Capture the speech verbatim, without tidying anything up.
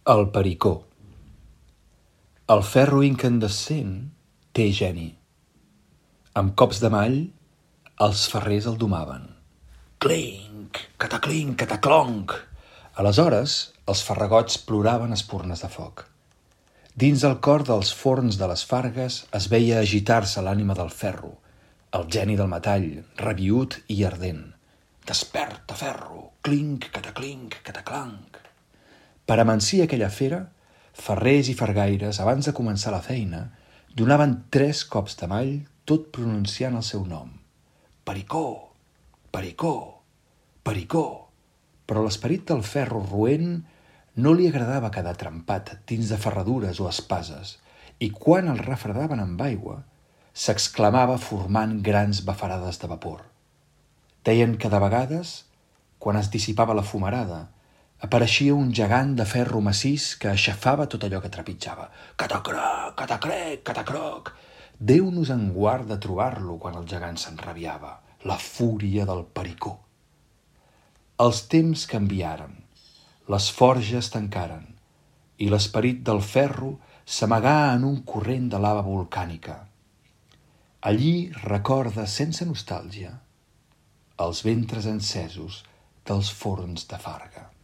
El pericó. El ferro incandescent té geni. Amb cops de mall, els ferrers el domaven. Clinc, cataclinc, cataclonc. Aleshores, els farragots ploraven espurnes de foc. Dins el cor dels forns de les Fargues es veia agitar-se l'ànima del ferro, el geni del metall, rabiüt i ardent. Desperta, ferro! Clinc, cataclinc, cataclanc. Per amansir aquella fera, ferrers i fargaires, abans de començar la feina, donaven tres cops de mall, tot pronunciant el seu nom. Pericó, pericó, pericó. Però l'esperit del ferro roent no li agradava quedar trempat dins de ferradures o espases, i quan el refredaven amb aigua, s'exclamava formant grans bafarades de vapor. Deien que de vegades, quan es dissipava la fumarada, apareixia un gegant de ferro massís que aixafava tot allò que trepitjava. Catacroc, catacrec, catacroc. Déu nos en guard de trobar-lo quan el gegant s'enrabiava, la fúria del pericó. Els temps canviaren, les forges tancaren, i l'esperit del ferro s'amagà en un corrent de lava volcànica. Allí recorda sense nostàlgia els ventres encesos dels forns de Farga.